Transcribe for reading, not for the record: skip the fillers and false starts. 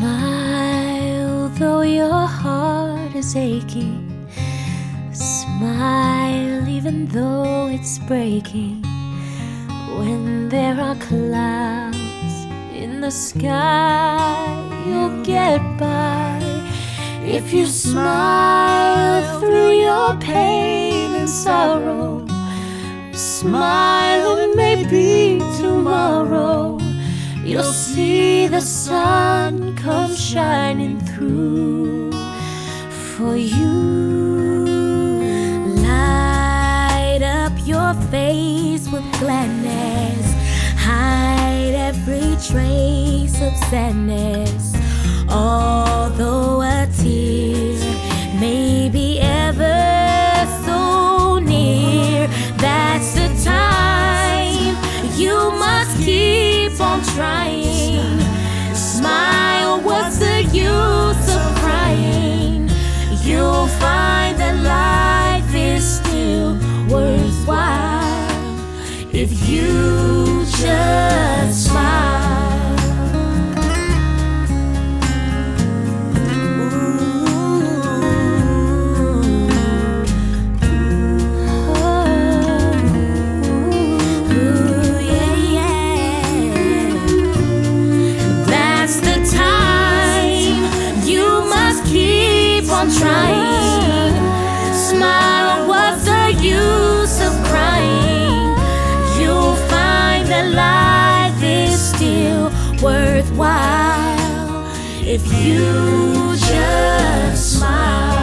Smile though your heart is aching. Smile even though it's breaking. When there are clouds in the sky, you'll get by. If you smile through your pain and sorrow, smile and maybe tomorrow you'll see the sun come shining through for you. Light up your face with gladness, hide every trace of sadness. Although a tear may be ever so near, that's the time you must keep on trying. Smile, what's the use of crying? You'll find that life is still worthwhile if you just smile. Trying, smile, what's the use of crying? You'll find that life is still worthwhile if you just smile.